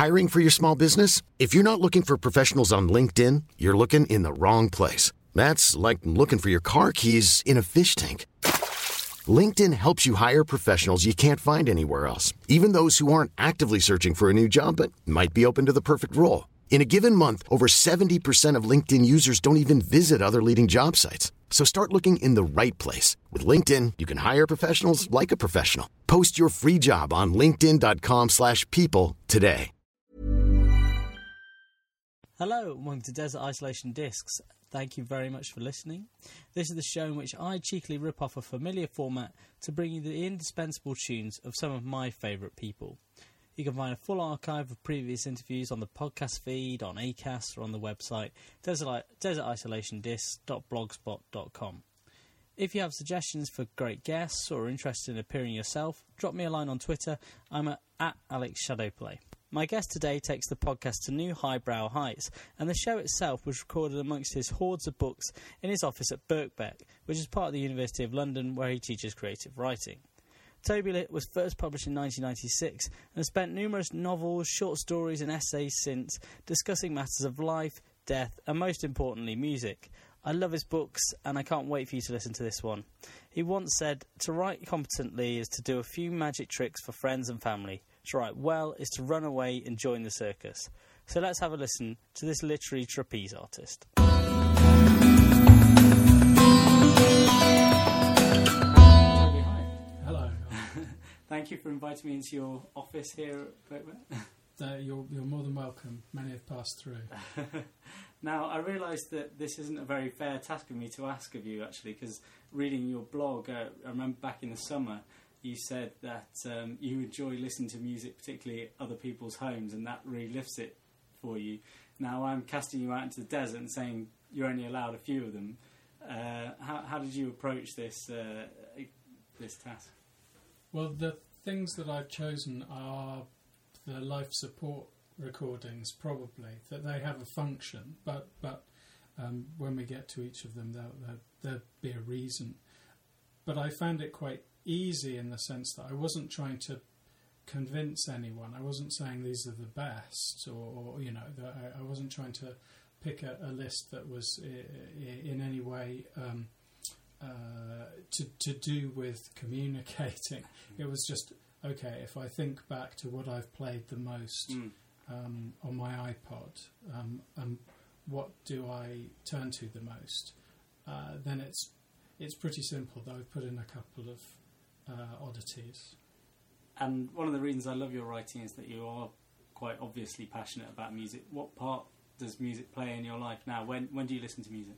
Hiring for your small business? If you're not looking for professionals on LinkedIn, you're looking in the wrong place. That's like looking for your car keys in a fish tank. LinkedIn helps you hire professionals you can't find anywhere else, even those who aren't actively searching for a new job but might be open to the perfect role. In a given month, over 70% of LinkedIn users don't even visit other leading job sites. So start looking in the right place. With LinkedIn, you can hire professionals like a professional. Post your free job on linkedin.com/people today. Hello and welcome to Desert Isolation Discs. Thank you very much for listening. This is the show in which I cheekily rip off a familiar format to bring you the indispensable tunes of some of my favourite people. You can find a full archive of previous interviews on the podcast feed, on Acast, or on the website desertisolationdiscs.blogspot.com. If you have suggestions for great guests or are interested in appearing yourself, drop me a line on Twitter. I'm at Alex Shadowplay. My guest today takes the podcast to new highbrow heights, and the show itself was recorded amongst his hordes of books in his office at Birkbeck, which is part of the University of London, where he teaches creative writing. Toby Lit was first published in 1996 and has spent numerous novels, short stories and essays since, discussing matters of life, death and most importantly music. I love his books and I can't wait for you to listen to this one. He once said, to write competently is to do a few magic tricks for friends and family. To write well is to run away and join the circus. So let's have a listen to this literary trapeze artist. Thank you for inviting me into your office here at Birkbeck. You're more than welcome. Many have passed through. Now, I realise that this isn't a very fair task of me to ask of you, actually, because reading your blog, I remember back in the summer, you said that you enjoy listening to music, particularly at other people's homes, and that really lifts it for you. Now, I'm casting you out into the desert and saying you're only allowed a few of them. How did you approach this task? Well, the things that I've chosen are the life support recordings, probably, that they have a function, but when we get to each of them, there'll be a reason. But I found it quite easy in the sense that I wasn't trying to convince anyone. I wasn't saying these are the best, or you know, I wasn't trying to pick a list that was in any way to do with communicating. It was just, okay, if I think back to what I've played the most on my iPod, what do I turn to the most? Then it's pretty simple, though I've put in a couple of oddities. And one of the reasons I love your writing is that you are quite obviously passionate about music. What part does music play in your life now? When do you listen to music?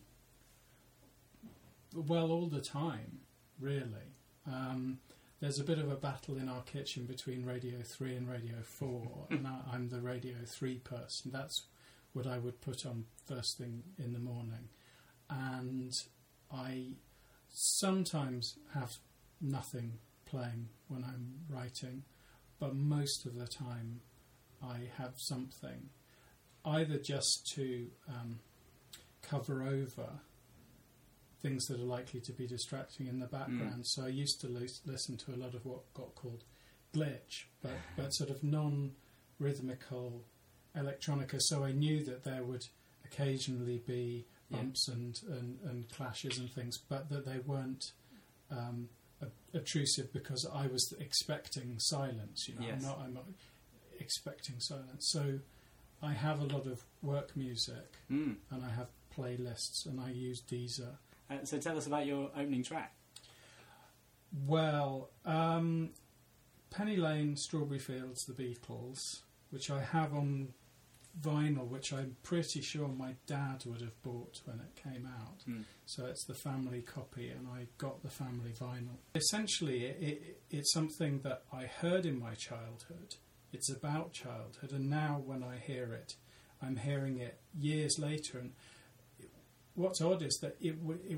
Well, all the time, really. There's a bit of a battle in our kitchen between Radio 3 and Radio 4, and I'm the Radio 3 person. That's what I would put on first thing in the morning. And I sometimes have nothing playing when I'm writing, but most of the time I have something, either just to cover over things that are likely to be distracting in the background. So I used to listen to a lot of what got called glitch, but sort of non-rhythmical electronica, so I knew that there would occasionally be bumps and clashes and things, but that they weren't obtrusive because I was expecting silence. You know, yes. I'm not expecting silence. So I have a lot of work music, and I have playlists, and I use Deezer. So tell us about your opening track. Well, Penny Lane, Strawberry Fields, The Beatles, which I have on vinyl, which I'm pretty sure my dad would have bought when it came out. So it's the family copy, and I got the family vinyl. Essentially, it's something that I heard in my childhood. It's about childhood, and now when I hear it, I'm hearing it years later. And what's odd is that it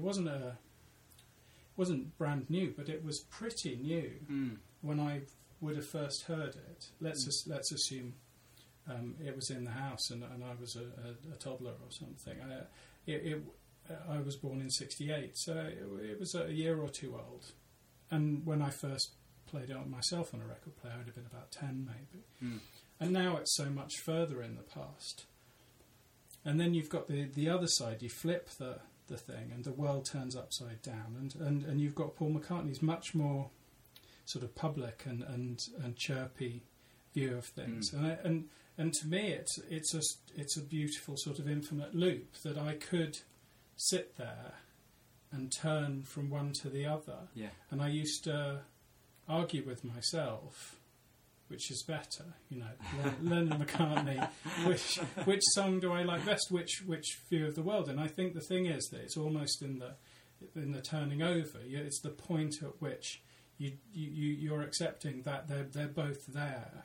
wasn't brand new, but it was pretty new when I would have first heard it. Let's assume it was in the house and I was a toddler or something. I was born in 1968, so it was a year or two old. And when I first played it on myself on a record player, I would have been about 10 maybe. And now it's so much further in the past. And then you've got the other side. You flip the thing, and the world turns upside down. And you've got Paul McCartney's much more sort of public and chirpy view of things. And to me, it's a beautiful sort of infinite loop that I could sit there and turn from one to the other. Yeah. And I used to argue with myself, which is better, Lennon, McCartney, which song do I like best, which view of the world? And I think the thing is that it's almost in the turning over. It's the point at which you're accepting that they're both there.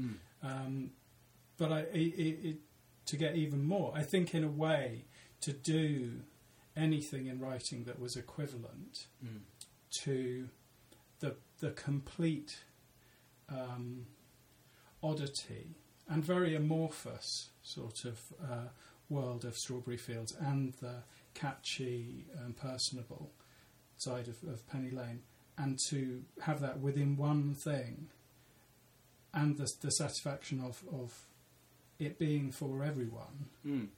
But to get even more, I think in a way to do anything in writing that was equivalent to the complete oddity and very amorphous sort of world of Strawberry Fields and the catchy and personable side of Penny Lane, and to have that within one thing, and the satisfaction of it being for everyone.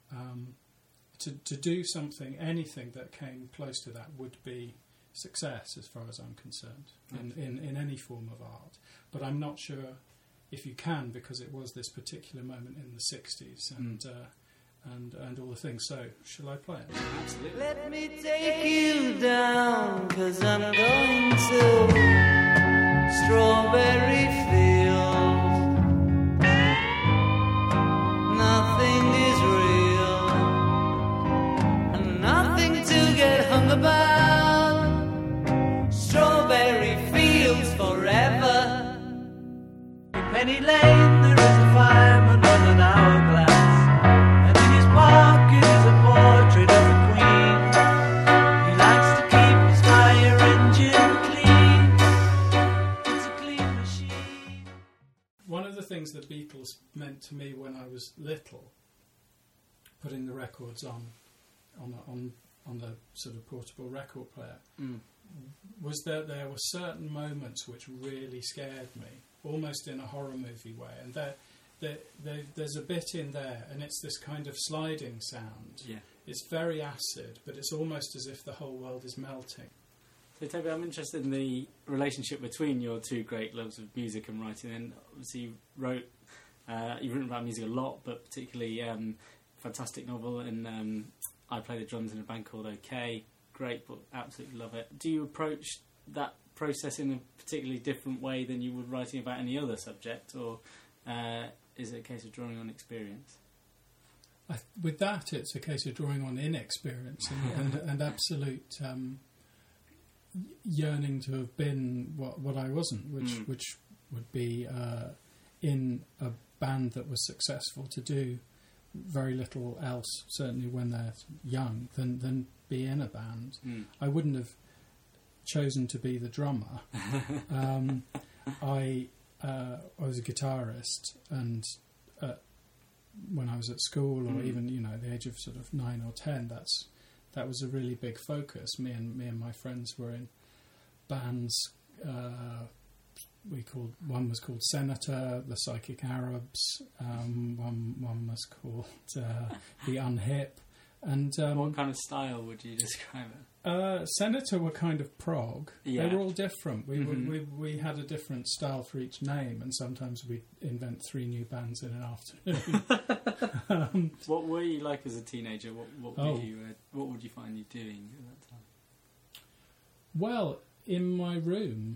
To do something, anything that came close to that would be success as far as I'm concerned, in any form of art. But I'm not sure if you can, because it was this particular moment in the 60s and all the things. So, shall I play it? Absolutely. Let me take you down, 'cause I'm going to Strawberry Fields. Nothing is real, and nothing to get hung about. Strawberry Fields forever. In Penny Lane there is a fireman on an hourglass, and in his pocket is a portrait of the Queen. He likes to keep his fire engine clean. It's a clean machine. One of the things the Beatles meant to me when I was little, putting the records on the sort of portable record player, was that there were certain moments which really scared me, almost in a horror movie way. And there's a bit in there, and it's this kind of sliding sound. Yeah. It's very acid, but it's almost as if the whole world is melting. So, Toby, I'm interested in the relationship between your two great loves of music and writing. And obviously, you've written about music a lot, but particularly fantastic novel. And I Play the Drums in a Band Called OK. Great book, absolutely love it. Do you approach that process in a particularly different way than you would writing about any other subject, or is it a case of drawing on experience? With that, it's a case of drawing on inexperience and absolute yearning to have been what I wasn't, which would be in a band that was successful, to do very little else, certainly when they're young, than be in a band. I wouldn't have chosen to be the drummer. I was a guitarist, and when I was at school, or even the age of sort of 9 or 10, that was a really big focus. Me and my friends were in bands. One was called Senator, the Psychic Arabs. One was called the Unhip. And what kind of style would you describe it? Senator were kind of prog. Yeah. They were all different. We had a different style for each name, and sometimes we'd invent 3 new bands in an afternoon. What were you like as a teenager? What would you find you doing at that time? Well, in my room,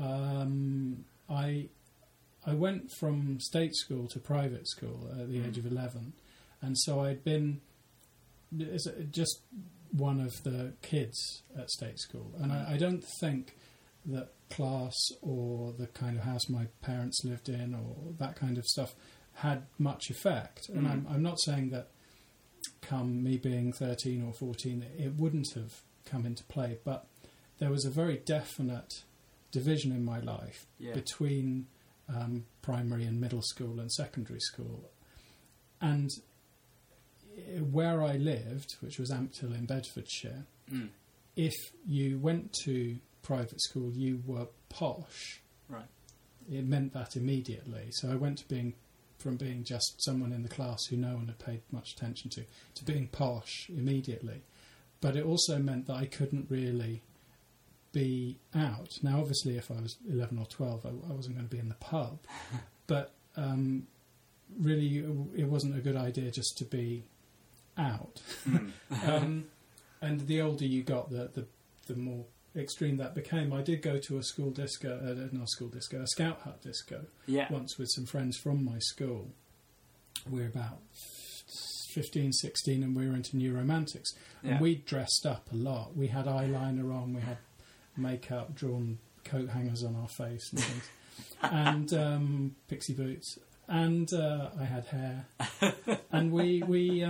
I went from state school to private school at the age of 11, and so I'd been just one of the kids at state school, and I don't think that class or the kind of house my parents lived in or that kind of stuff had much effect. And I'm not saying that come me being 13 or 14 it wouldn't have come into play, but there was a very definite division in my life between primary and middle school and secondary school. And where I lived, which was Ampthill in Bedfordshire, if you went to private school, you were posh. Right. it meant that immediately. So I went to from being just someone in the class who no one had paid much attention to being posh immediately. But it also meant that I couldn't really be out. Now, obviously, if I was 11 or 12, I wasn't going to be in the pub. But really, it wasn't a good idea just to be out. And the older you got, the more extreme that became. I did go to a school disco, a Scout Hut disco, once with some friends from my school. We were about 15, 16, and we were into New Romantics. And we dressed up a lot. We had eyeliner on, we had makeup, drawn coat hangers on our face and things, and pixie boots, and I had hair, and we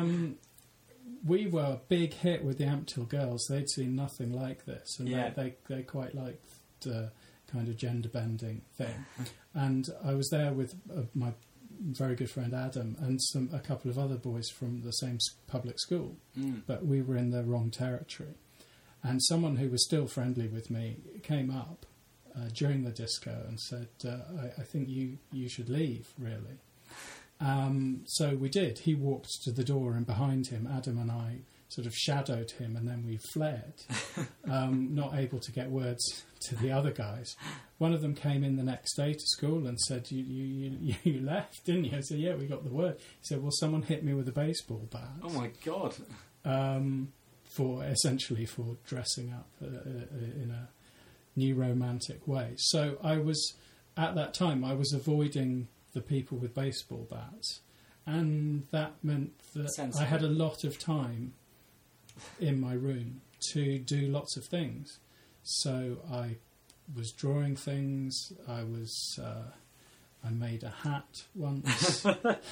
were a big hit with the Ampthill girls. They'd seen nothing like this, and they quite liked the kind of gender bending thing. And I was there with my very good friend Adam and a couple of other boys from the same public school, but we were in the wrong territory. And someone who was still friendly with me came up during the disco and said, I think you should leave, really. So we did. He walked to the door, and behind him, Adam and I sort of shadowed him, and then we fled, not able to get words to the other guys. One of them came in the next day to school and said, you left, didn't you? I said, yeah, we got the word. He said, well, someone hit me with a baseball bat. Oh, my God. For dressing up in a new romantic way. So at that time, I was avoiding the people with baseball bats, and that meant that I had a lot of time in my room to do lots of things. So I was drawing things. I made a hat once.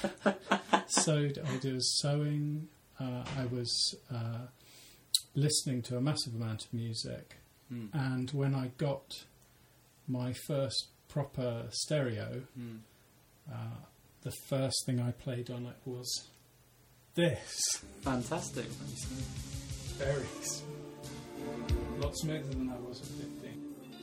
I did sewing. I was listening to a massive amount of music, and when I got my first proper stereo, the first thing I played on it was this. Fantastic. Very a lot smoother than I was at 15.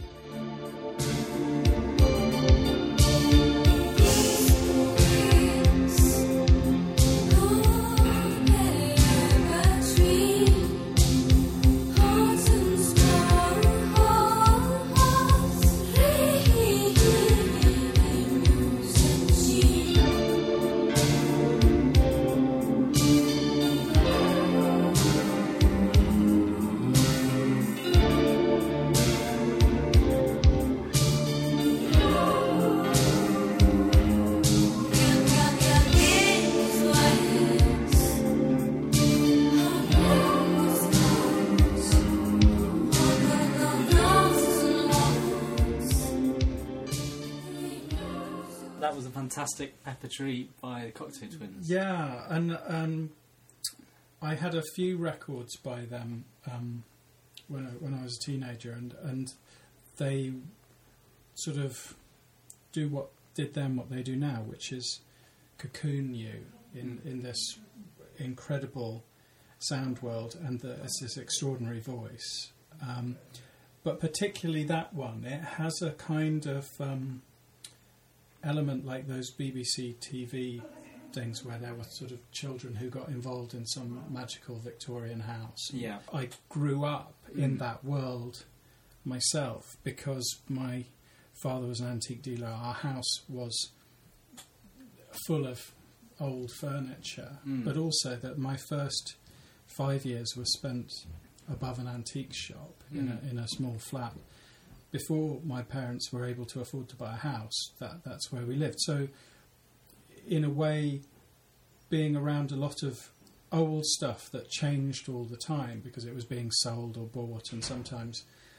That was a fantastic Pepper Tree by the Cocteau Twins. Yeah, and I had a few records by them when I was a teenager, and they sort of what they do now, which is cocoon you in this incredible sound world, and it's this extraordinary voice. But particularly that one, it has a kind of element like those BBC TV things where there were sort of children who got involved in some magical Victorian house. Yeah. I grew up in that world myself because my father was an antique dealer. Our house was full of old furniture, but also that my first 5 years were spent above an antique shop in a small flat. Before my parents were able to afford to buy a house, that's where we lived. So, in a way, being around a lot of old stuff that changed all the time because it was being sold or bought, and sometimes,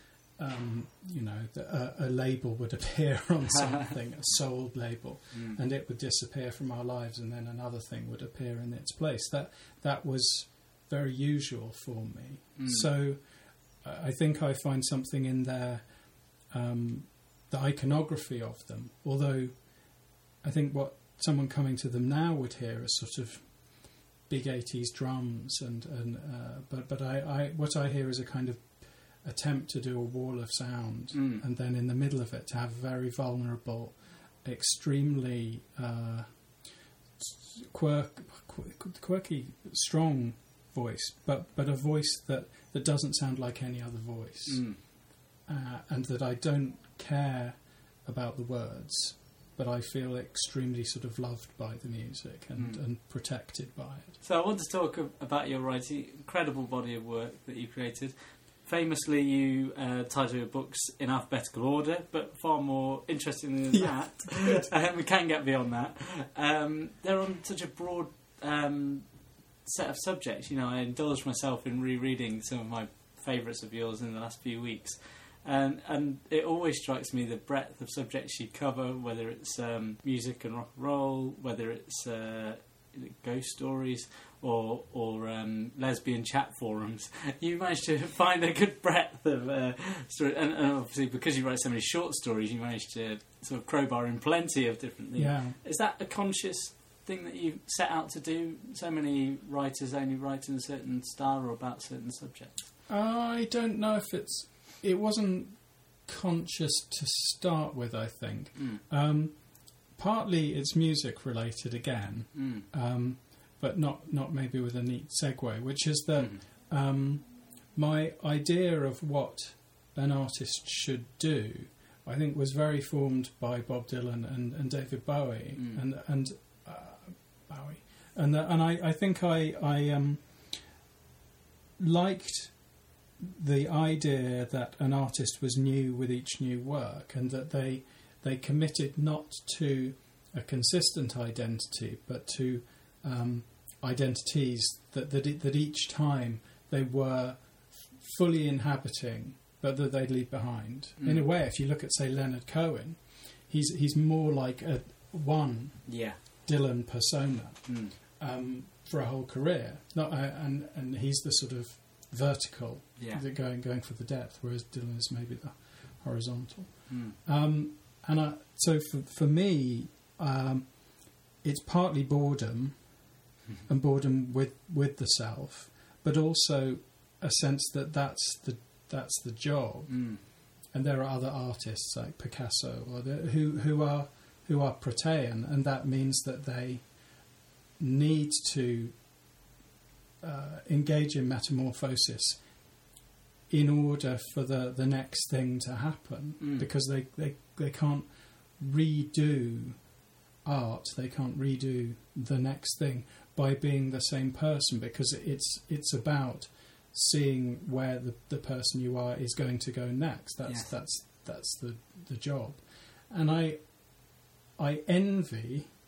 a label would appear on something, a sold label, and it would disappear from our lives, and then another thing would appear in its place. That was very usual for me. So, I think I find something in there. The iconography of them, although I think what someone coming to them now would hear is sort of big 80s drums, but what I hear is a kind of attempt to do a wall of sound, and then in the middle of it to have a very vulnerable extremely quirky, strong voice, but a voice that doesn't sound like any other voice, and that I don't care about the words, but I feel extremely sort of loved by the music and protected by it. So I want to talk about your writing, incredible body of work that you created. Famously, you title your books in alphabetical order, but far more interesting than that. We can get beyond that. They're on such a broad set of subjects. You know, I indulged myself in rereading some of my favourites of yours in the last few weeks. And it always strikes me the breadth of subjects you cover, whether it's music and rock and roll, whether it's ghost stories or lesbian chat forums. You managed to find a good breadth of stories, and obviously because you write so many short stories, you managed to sort of crowbar in plenty of different things. Yeah. Is that a conscious thing that you set out to do? So many writers only write in a certain style or about certain subjects. I don't know if it wasn't conscious to start with, I think. Partly it's music related again, but not maybe with a neat segue, which is that my idea of what an artist should do, I think, was very formed by Bob Dylan and David Bowie and Bowie, and I think I liked the idea that an artist was new with each new work, and that they committed not to a consistent identity, but to identities that each time they were fully inhabiting, but that they'd leave behind. In a way, if you look at, say, Leonard Cohen, he's more like one Dylan persona for a whole career. And he's the sort of vertical, going for the depth, whereas Dylan is maybe the horizontal. So for me, it's partly boredom, and boredom with the self, but also a sense that that's the job. And there are other artists like Picasso who are protean, and that means that they need to engage in metamorphosis in order for the next thing to happen, because they can't redo art, they can't redo the next thing by being the same person, because it's about seeing where the person you are is going to go next. That's the job. And I envy,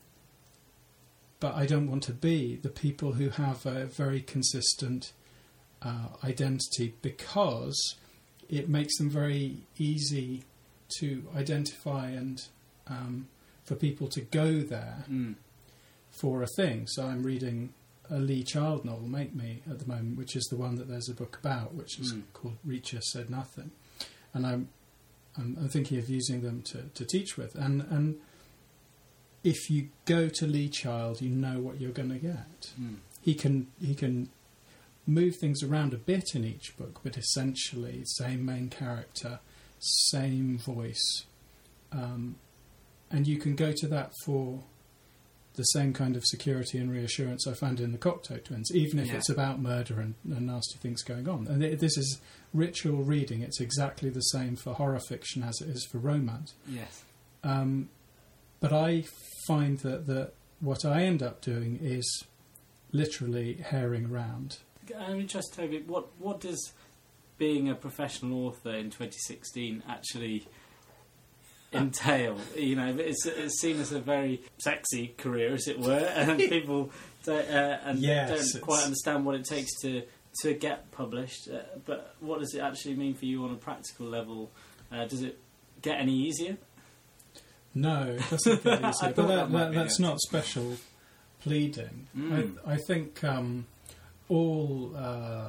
but I don't want to be, the people who have a very consistent identity, because it makes them very easy to identify and for people to go there for a thing. So I'm reading a Lee Child novel, Make Me, at the moment, which is the one that there's a book about, which is called Reacher Said Nothing, and I'm thinking of using them to teach with. And if you go to Lee Child, you know what you're going to get. He can move things around a bit in each book, but essentially same main character, same voice, and you can go to that for the same kind of security and reassurance I found in the Cocteau Twins, even if it's about murder and nasty things going on. And this is ritual reading. It's exactly the same for horror fiction as it is for romance. Yes. But I find that what I end up doing is literally herring around. I'm interested, Toby, what does being a professional author in 2016 actually entail? You know, it's seen as a very sexy career, as it were, and people don't quite understand what it takes to get published. But what does it actually mean for you on a practical level? Does it get any easier? No, it doesn't get easier. But that's not special pleading. I think all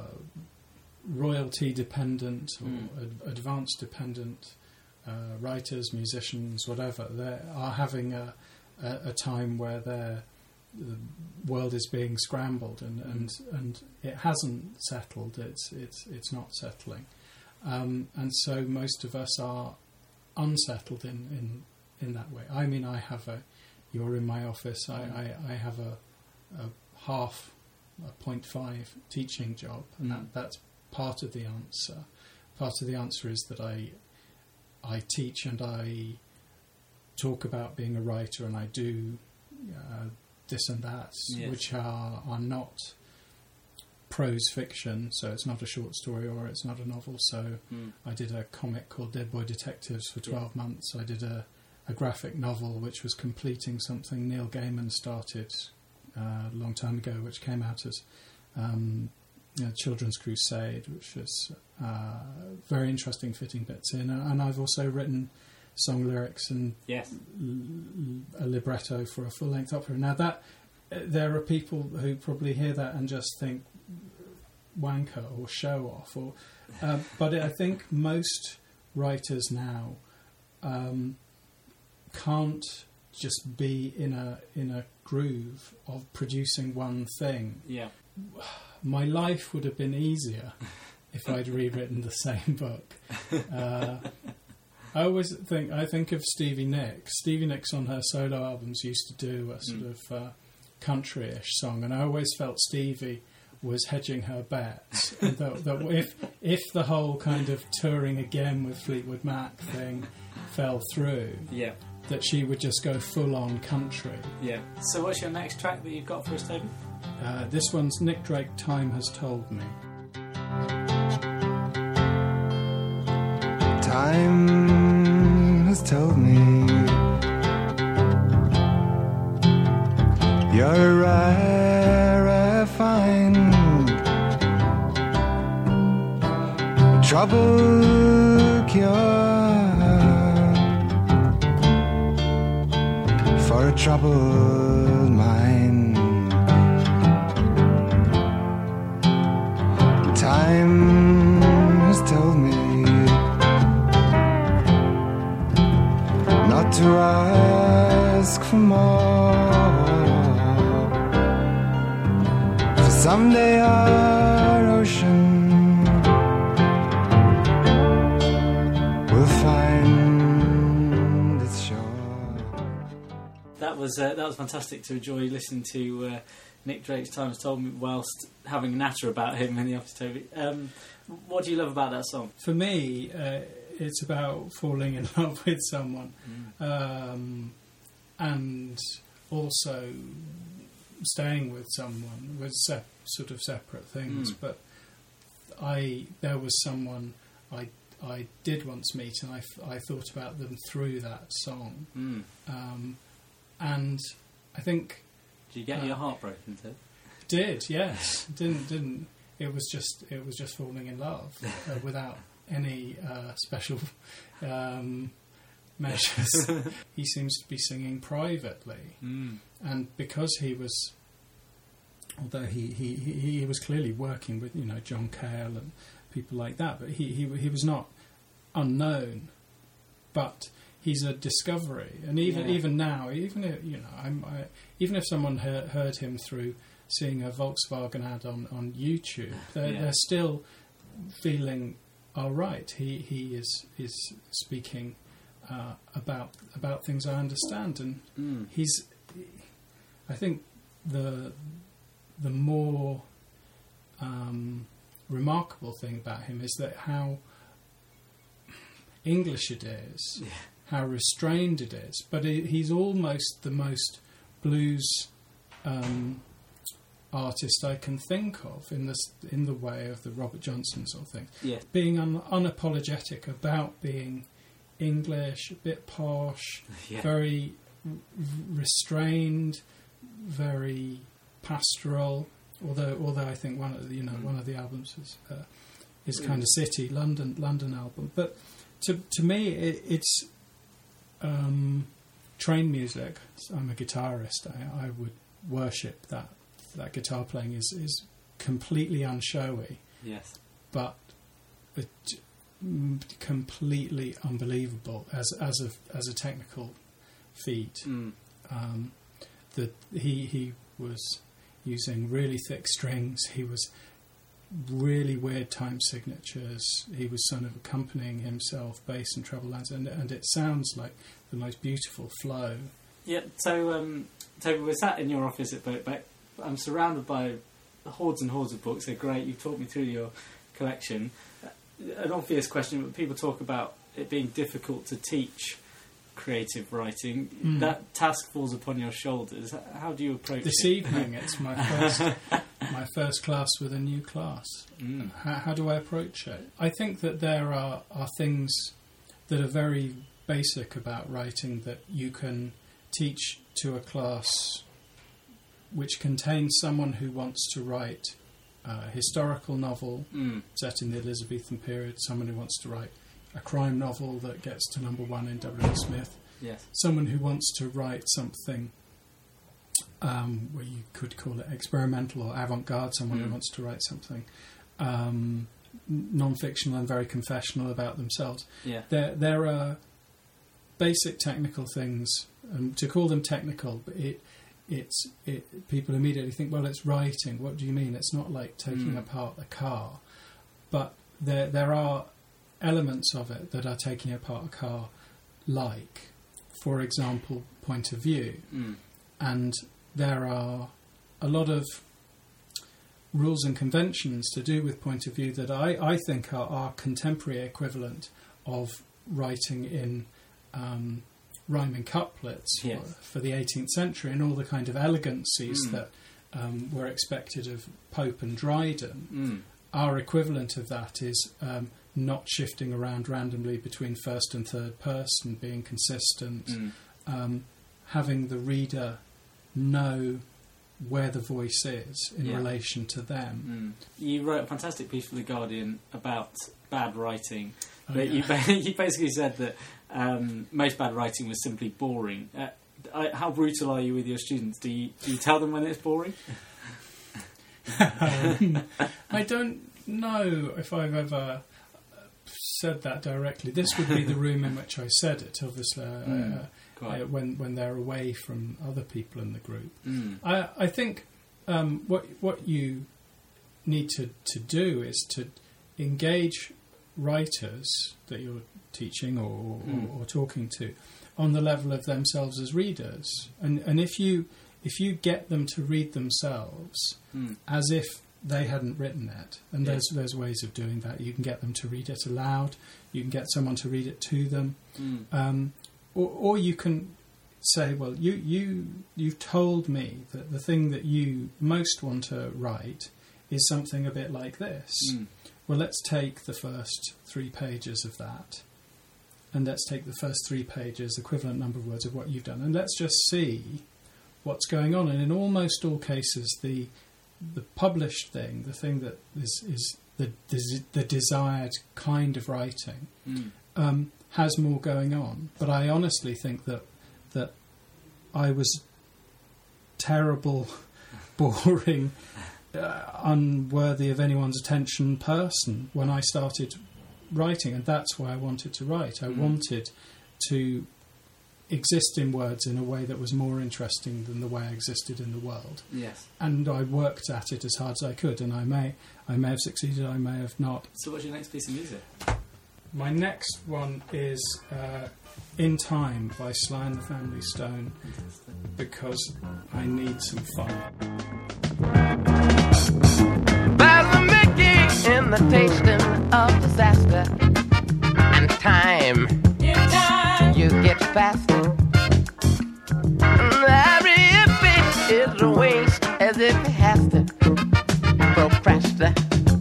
royalty dependent or advance dependent writers, musicians, whatever, they are having a time where the world is being scrambled, and it hasn't settled. It's not settling, and so most of us are unsettled in in that way. I mean, I have you're in my office, I have a half, a 0.5 teaching job, and that's part of the answer. Part of the answer is that I teach and I talk about being a writer, and I do this and that, which are not prose fiction, so it's not a short story or it's not a novel. So I did a comic called Dead Boy Detectives for 12 months. I did a graphic novel which was completing something Neil Gaiman started a long time ago, which came out as Children's Crusade, which is very interesting, fitting bits in. And I've also written song lyrics and a libretto for a full-length opera. Now that there are people who probably hear that and just think wanker or show off, or but I think most writers now can't just be in a groove of producing one thing. Yeah. My life would have been easier if I'd rewritten the same book. I think of Stevie Nicks. Stevie Nicks on her solo albums used to do a sort of country-ish song, and I always felt Stevie was hedging her bets. And that if the whole kind of touring again with Fleetwood Mac thing fell through, that she would just go full-on country. Yeah. So what's your next track that you've got for us, Toby? This one's Nick Drake, Time Has Told Me. Time has told me you're a rare find, a trouble cure for a troubled mind. Time has told me not to ask for more, for someday our ocean will find its shore. That was fantastic to enjoy listening to Nick Drake's Time Has Told Me whilst having a natter about him in the office, Toby. What do you love about that song? For me, it's about falling in love with someone, and also staying with someone with sort of separate things. But there was someone I did once meet, and I thought about them through that song, and I think. Did you get your heart broken, Ted? Did, yes. Didn't. It was just falling in love without any special measures. He seems to be singing privately, and because he was, although he was clearly working with John Cale and people like that, but he was not unknown, but he's a discovery. And even now, even if someone heard him through seeing a Volkswagen ad on YouTube, they're still feeling, all right, he is speaking about things I understand, and he's. I think the more remarkable thing about him is that how English it is, how restrained it is, but he's almost the most blues artist I can think of in the way of the Robert Johnson sort of thing. Yeah. Being unapologetic about being English, a bit posh, very restrained, very pastoral. Although I think one of the albums is kind of city London album, but to me it's train music. I'm a guitarist. I would worship that guitar playing is completely unshowy. Yes. But completely unbelievable as a technical feat. That he was using really thick strings. He was really weird time signatures. He was sort of accompanying himself, bass and treble lines, and it sounds like the most beautiful flow. Yeah, so Toby, we're sat in your office at Birkbeck. I'm surrounded by hordes and hordes of books. They're great. You've talked me through your collection. An obvious question, but people talk about it being difficult to teach creative writing. That task falls upon your shoulders. How do you approach This it? evening, it's my first class with a new class. How do I approach it? I think that there are things that are very basic about writing that you can teach to a class which contains someone who wants to write a historical novel set in the Elizabethan period, someone who wants to write a crime novel that gets to #1 in W. Smith, Yes. someone who wants to write something where you could call it experimental or avant-garde, someone who wants to write something non-fictional and very confessional about themselves. Yeah. There are basic technical things, to call them technical, but people immediately think, well, it's writing. What do you mean? It's not like taking apart a car. But there are elements of it that are taking apart a car, like, for example, point of view. And there are a lot of rules and conventions to do with point of view that I think are our contemporary equivalent of writing in rhyming couplets for the 18th century, and all the kind of elegancies that were expected of Pope and Dryden. Our equivalent of that is not shifting around randomly between first and third person, being consistent, having the reader know where the voice is in relation to them. You wrote a fantastic piece for The Guardian about bad writing. But you basically said that most bad writing was simply boring. How brutal are you with your students? Do you tell them when it's boring? I don't know if I've ever said that directly. This would be the room in which I said it, obviously, when they're away from other people in the group. I think what you need to do is to engage writers that you're teaching or talking to on the level of themselves as readers, and if you get them to read themselves as if they hadn't written it, and there's ways of doing that. You can get them to read it aloud, you can get someone to read it to them, or you can say, well, you've told me that the thing that you most want to write is something a bit like this. Well, let's take the first 3 pages of that, and let's take the first 3 pages, equivalent number of words of what you've done, and let's just see what's going on. And in almost all cases, the published thing, the thing that is the desired kind of writing, has more going on. But I honestly think that I was terrible, boring, unworthy of anyone's attention person when I started writing, and that's why I wanted to write. I wanted to exist in words in a way that was more interesting than the way I existed in the world. Yes. And I worked at it as hard as I could, and I may have succeeded, I may have not. So what's your next piece of music? My next one is In Time by Sly and the Family Stone, because I need some fun. There's a making in the tasting of disaster, and time, you get faster. Every bit is a waste, as if it has to procrastinating.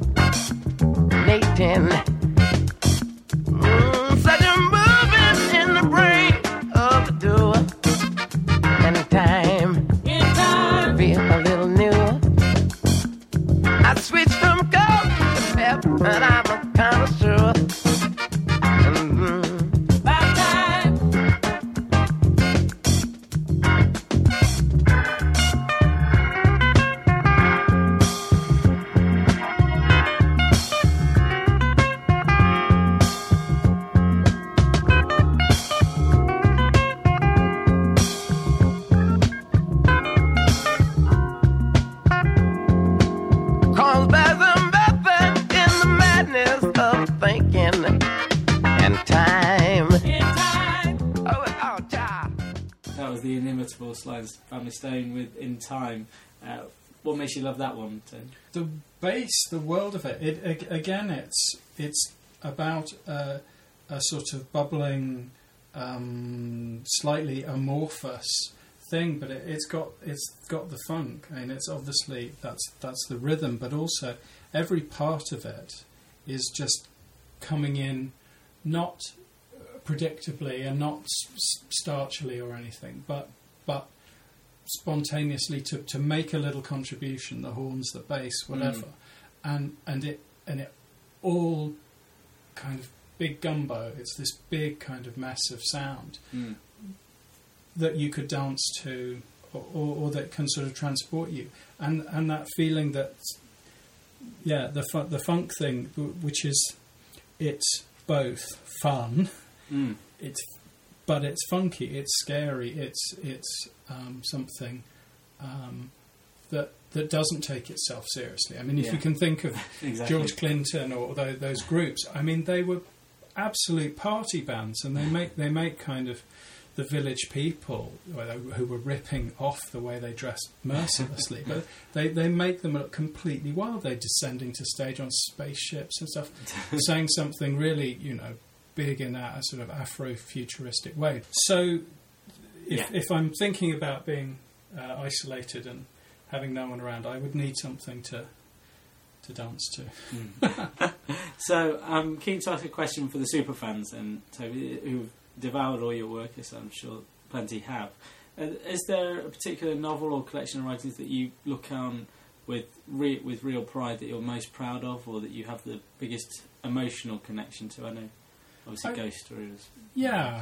Such a movement in the brain of the doer, and time, feel a little newer. I switched from gold to pep, and I'm a connoisseur. Cause there's a method Force Lines, Family Stone with In Time. What makes you love that one, Tim? The bass, the world of it. Again, it's about a sort of bubbling, slightly amorphous thing, but it's got the funk. I mean, it's obviously that's the rhythm, but also every part of it is just coming in, not predictably and not starchily or anything, but spontaneously to make a little contribution. The horns, the bass, whatever, and it all kind of big gumbo. It's this big kind of mess of sound that you could dance to, or that can sort of transport you, and that feeling that the funk thing, which is it's both fun, but it's funky, it's scary, it's something that doesn't take itself seriously. I mean, if you can think of exactly. George Clinton or those groups, I mean, they were absolute party bands, and they make kind of the Village People who were ripping off the way they dressed mercilessly, but they make them look completely wild. They're descending to stage on spaceships and stuff, saying something really, big in a sort of Afro-futuristic way. So if I'm thinking about being isolated and having no one around, I would need something to dance to. So I'm keen to ask a question for the superfans, and Toby, who've devoured all your work, as I'm sure plenty have. Is there a particular novel or collection of writings that you look on with real pride, that you're most proud of, or that you have the biggest emotional connection to? I know, obviously, Ghost Stories. Yeah.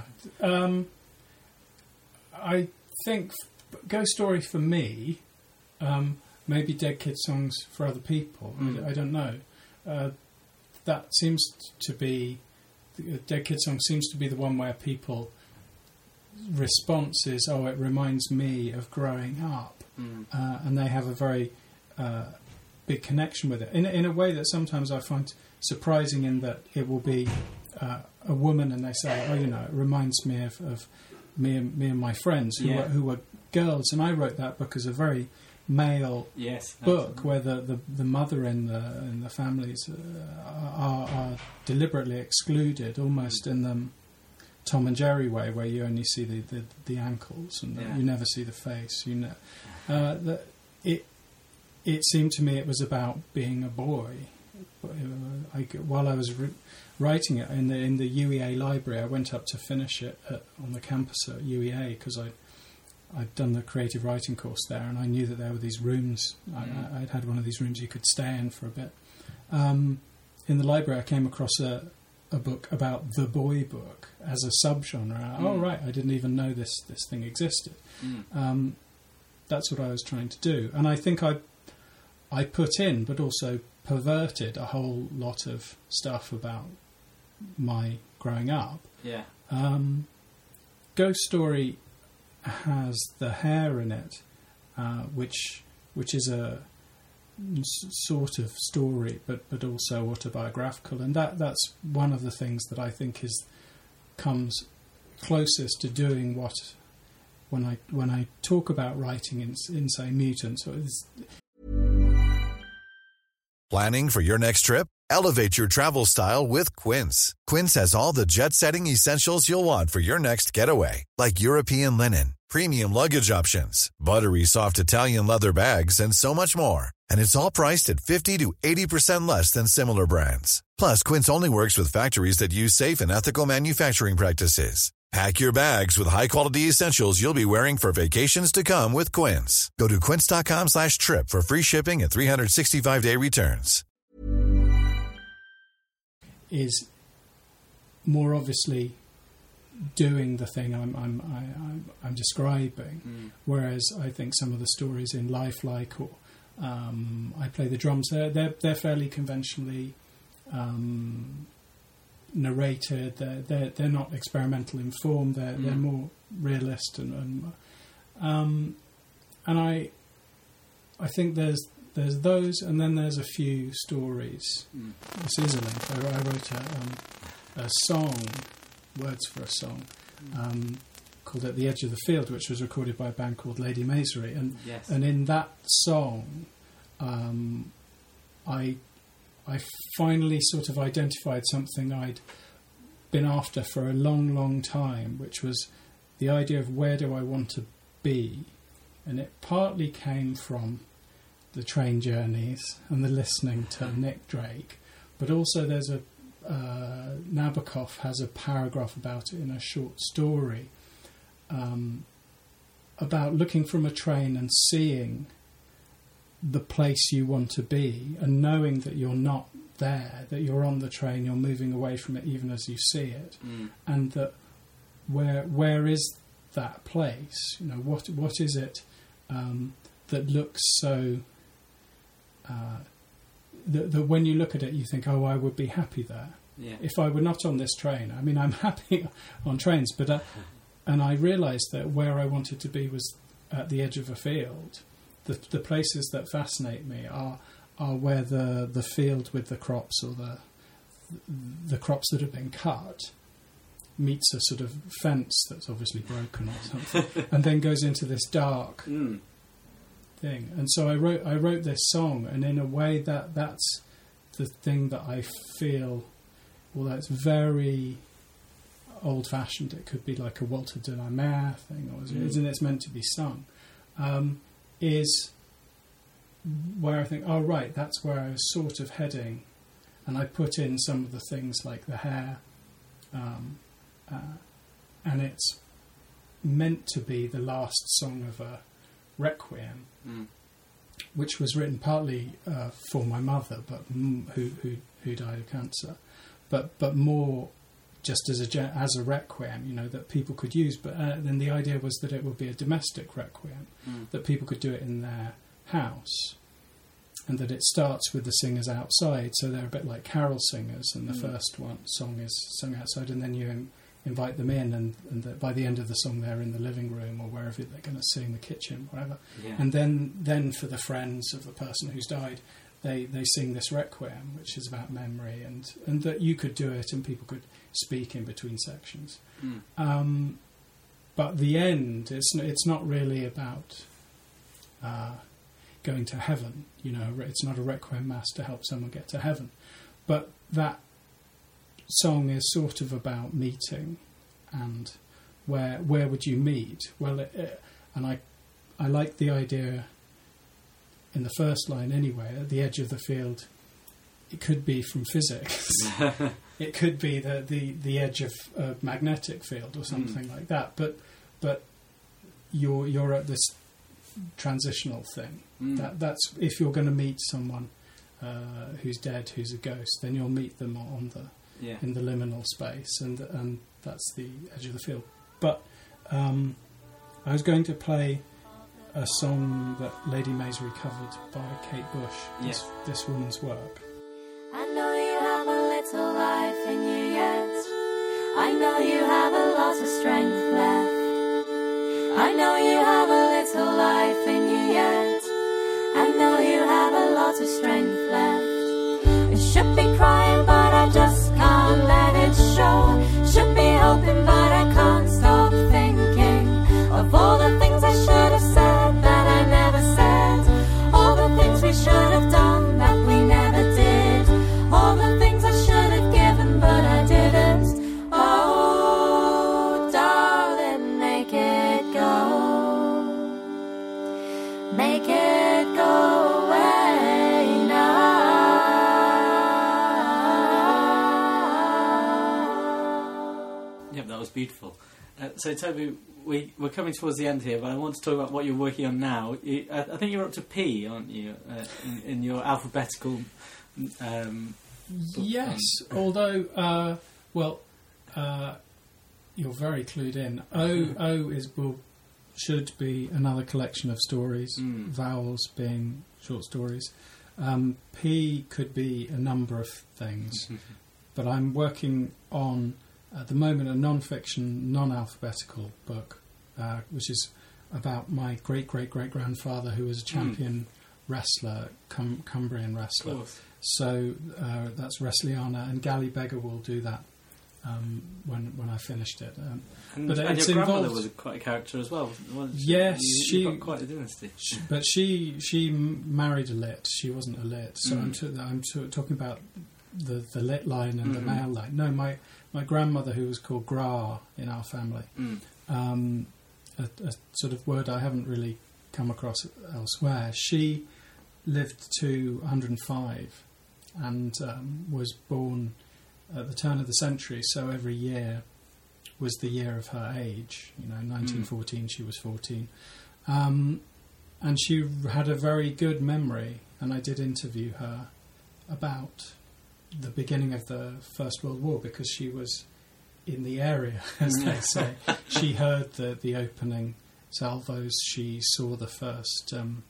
I think Ghost Story for me, maybe Dead Kid Songs for other people. I don't know. That seems to be... Dead Kid Song seems to be the one where people response is, it reminds me of growing up, and they have a very big connection with it in a way that sometimes I find surprising, in that it will be a woman and they say, it reminds me of me and my friends who were girls, and I wrote that book as a very male book where the mother in the families are deliberately excluded, almost in the Tom and Jerry way, where you only see the ankles and you never see the face. It seemed to me it was about being a boy. While I was writing it in the UEA library, I went up to finish it on the campus at UEA because I'd done the creative writing course there, and I knew that there were these rooms. I'd had one of these rooms you could stay in for a bit. In the library, I came across a book about the boy book as a subgenre. Oh, right, I didn't even know this thing existed. That's what I was trying to do. And I think I put in, but also perverted, a whole lot of stuff about my growing up. Yeah. Ghost Story has the hair in it, which is a sort of story, but also autobiographical, and that's one of the things that I think comes closest to doing what when I talk about writing in say Mutants. Planning for your next trip? Elevate your travel style with Quince. Quince has all the jet-setting essentials you'll want for your next getaway, like European linen, premium luggage options, buttery soft Italian leather bags, and so much more. And it's all priced at 50 to 80% less than similar brands. Plus, Quince only works with factories that use safe and ethical manufacturing practices. Pack your bags with high-quality essentials you'll be wearing for vacations to come with Quince. Go to quince.com/trip for free shipping and 365-day returns. Is more obviously doing the thing I'm describing, whereas I think some of the stories in Lifelike or I Play the Drums, they're fairly conventionally narrated. They're not experimental in form. They're more realist and I think there's those, and then there's a few stories. This is a link. I wrote a song, words for a song, called At the Edge of the Field, which was recorded by a band called Lady Masery. And Yes. and in that song, I finally sort of identified something I'd been after for a long, long time, which was the idea of where do I want to be. And it partly came from the train journeys and the listening to Nick Drake, but also there's Nabokov has a paragraph about it in a short story about looking from a train and seeing the place you want to be and knowing that you're not there, that you're on the train, you're moving away from it even as you see it, and that where is that place? You know, what is it that looks so that when you look at it you think, oh, I would be happy there. Yeah. If I were not on this train. I mean, I'm happy on trains, but and I realised that where I wanted to be was at the edge of a field. The places that fascinate me are where the field with the crops or the crops that have been cut meets a sort of fence that's obviously broken or something, and then goes into this dark thing. And so I wrote this song, and in a way that's the thing that I feel. Although it's very old-fashioned, it could be like a Walter de la Mare thing, or isn't it's meant to be sung, is where I think, oh right, that's where I was sort of heading, and I put in some of the things like the hair, and it's meant to be the last song of a requiem, which was written partly for my mother, but who died of cancer. But more just as a requiem, you know, that people could use. But then the idea was that it would be a domestic requiem, that people could do it in their house, and that it starts with the singers outside, so they're a bit like carol singers, and the first song is sung outside, and then you invite them in, and by the end of the song they're in the living room or wherever they're going to sing, the kitchen, whatever. Yeah. And then for the friends of the person who's died, they sing this requiem, which is about memory, and that you could do it and people could speak in between sections. But the end, it's not really about going to heaven. You know, it's not a requiem mass to help someone get to heaven. But that song is sort of about meeting, and where would you meet? Well, and I like the idea. In the first line anyway, at the edge of the field, it could be from physics. It could be the edge of a magnetic field or something like that. But you're at this transitional thing. That's if you're going to meet someone who's dead, who's a ghost, then you'll meet them in the liminal space, and that's the edge of the field. But I was going to play a song that Lady Masery covered by Kate Bush, this woman's work. I know you have a little life in you yet. I know you have a lot of strength left. I know you have a little life in you yet. I know you have a lot of strength left. I should be crying, but I just can't let it show. Should be hoping, but I can't stop thinking of all the things I should have said. Should have done that we never did. All the things I should have given, but I didn't. Oh, darling, make it go. Make it go away now. Yep, that was beautiful. So, Toby, we're coming towards the end here, but I want to talk about what you're working on now. I think you're up to P, aren't you, in your alphabetical yes, although, you're very clued in. O should be another collection of stories, vowels being short stories. P could be a number of things, but I'm working on, at the moment, a non-fiction, non-alphabetical book, which is about my great-great-great-grandfather, who was a champion wrestler, Cumbrian wrestler. So that's Wrestliana, and Gally Beggar will do that when I finished it. And but your it's grandmother involved. was quite a character as well, wasn't she? Yes, You've got quite a dynasty. But she married a lit. She wasn't a lit. So I'm talking about the lit line and the male line. No, my grandmother, who was called Gra in our family, a sort of word I haven't really come across elsewhere. She lived to 105 and was born at the turn of the century, so every year was the year of her age. 1914 she was 14. And she had a very good memory, and I did interview her about the beginning of the First World War, because she was in the area, as they say. She heard the opening salvos, she saw the first,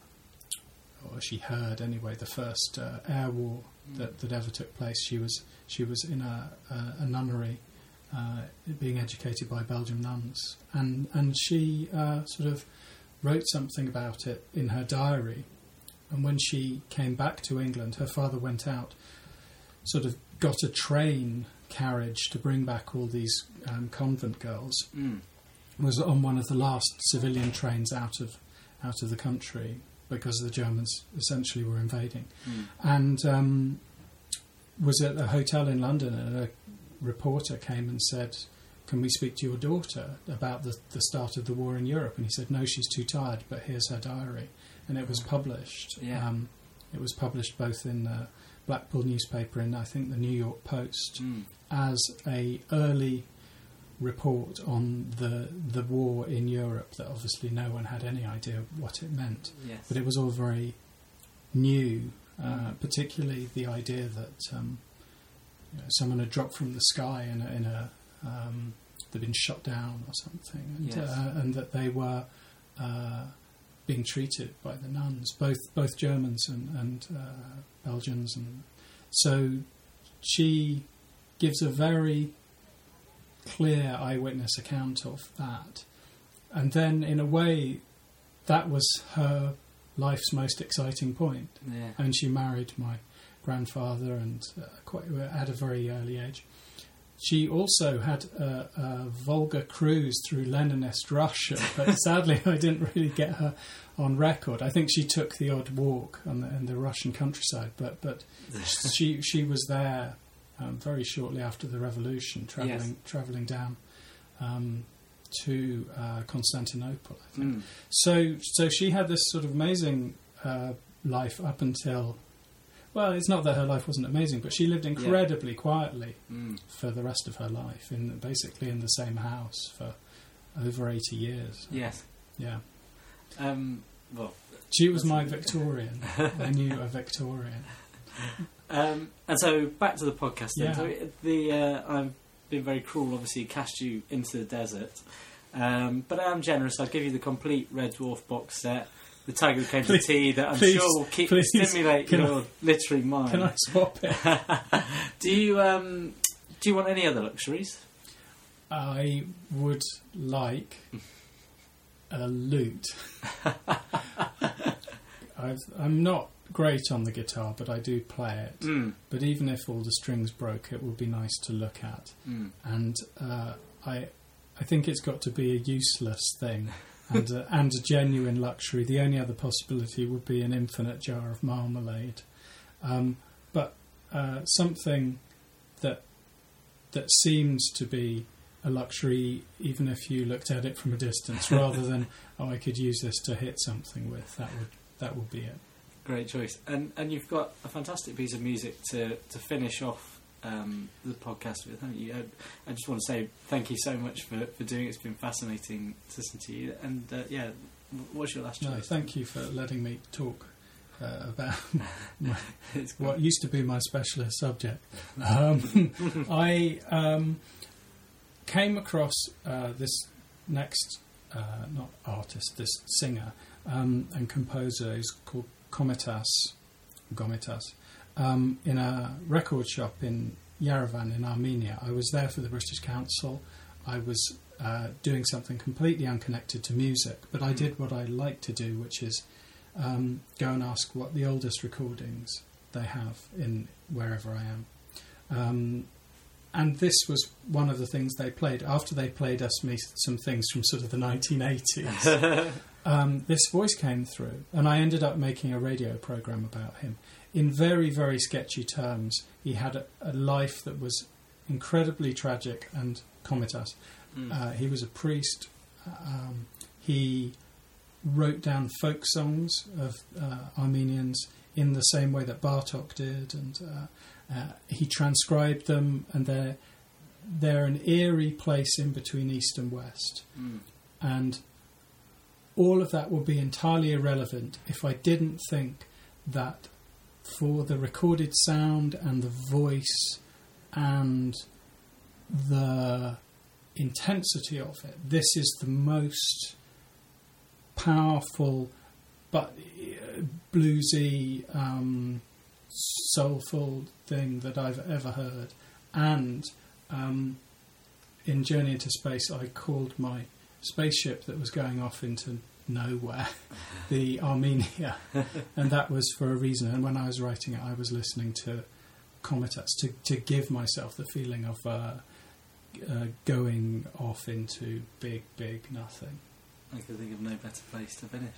or she heard anyway, the first air war that ever took place. She was in a nunnery, being educated by Belgian nuns, and she sort of wrote something about it in her diary. And when she came back to England, her father went out, sort of got a train carriage to bring back all these convent girls. Was on one of the last civilian trains out of the country, because the Germans essentially were invading, and was at a hotel in London, and a reporter came and said, "Can we speak to your daughter about the start of the war in Europe?" And he said, "No, she's too tired, but here's her diary." And it was published. Yeah. It was published both in the Blackpool newspaper and I think the New York Post as a early report on the war in Europe that obviously no one had any idea what it meant. Yes. But it was all very new, particularly the idea that someone had dropped from the sky in a they'd been shot down or something, and, Yes. And that they were being treated by the nuns, both Germans and Belgians, and so she gives a very clear eyewitness account of that. And then, in a way, that was her life's most exciting point. Yeah. And she married my grandfather, and at a very early age. She also had a Volga cruise through Leninist Russia, but sadly I didn't really get her on record. I think she took the odd walk in the Russian countryside, but she was there very shortly after the revolution, travelling down to Constantinople, I think. So she had this sort of amazing life up until... Well, it's not that her life wasn't amazing, but she lived incredibly quietly for the rest of her life, basically in the same house for over 80 years. Yes. Yeah. Well, she was my Victorian. I knew a Victorian. And so back to the podcast. Then. Yeah. So I've been very cruel. Obviously, cast you into the desert, but I am generous. I'll give you the complete Red Dwarf box set. The Tiger Who Came to Tea, that I'm sure will stimulate your literary mind. Can I swap it? Do you want any other luxuries? I would like a lute. I'm not great on the guitar, but I do play it. But even if all the strings broke, it would be nice to look at. And I think it's got to be a useless thing. And a genuine luxury. The only other possibility would be an infinite jar of marmalade, but something that seems to be a luxury, even if you looked at it from a distance, rather than I could use this to hit something with. That would be it. Great choice, and you've got a fantastic piece of music to finish off the podcast with, haven't you? I just want to say thank you so much for doing it. It's been fascinating to listen to you. And what's your last choice? No, thank you for letting me talk about what used to be my specialist subject. I came across this next not artist, this singer and composer is called Gomitas, in a record shop in Yerevan in Armenia. I was there for the British Council. I was doing something completely unconnected to music, but I did what I like to do, which is go and ask what the oldest recordings they have in wherever I am. and this was one of the things they played after they played me some things from sort of the 1980s. This voice came through, and I ended up making a radio program about him. In very, very sketchy terms, he had a life that was incredibly tragic and comatose. He was a priest. He wrote down folk songs of Armenians in the same way that Bartok did, and he transcribed them, and they're an eerie place in between East and West. And all of that would be entirely irrelevant if I didn't think that for the recorded sound and the voice and the intensity of it, this is the most powerful but bluesy, soulful thing that I've ever heard. And in Journey into Space, I called my spaceship that was going off into nowhere the Armenia, and that was for a reason. And when I was writing it, I was listening to Comatose to give myself the feeling of going off into big, big nothing. I could think of no better place to finish.